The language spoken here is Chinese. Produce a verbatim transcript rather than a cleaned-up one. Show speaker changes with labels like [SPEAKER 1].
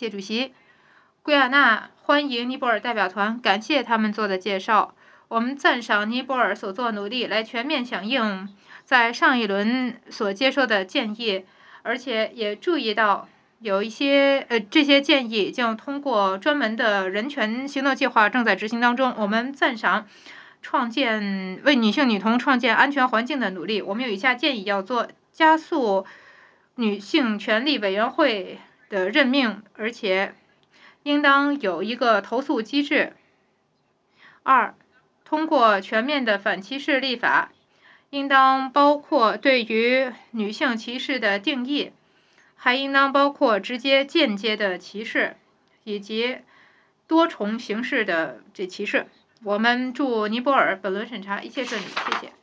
[SPEAKER 1] 谢主席。圭亚那欢迎尼泊尔代表团，感谢他们做的介绍。我们赞赏尼泊尔所做努力来全面响应在上一轮所接受的建议，而且也注意到有一些呃这些建议已经通过专门的人权行动计划正在执行当中。我们赞赏创建为女性女童创建安全环境的努力。我们有以下建议要做：加速女性权利委员会的任命，而且应当有一个投诉机制。二，通过全面的反歧视立法，应当包括对于女性歧视的定义，还应当包括直接、间接的歧视，以及多重形式的这歧视。我们祝尼泊尔本轮审查一切顺利，谢谢。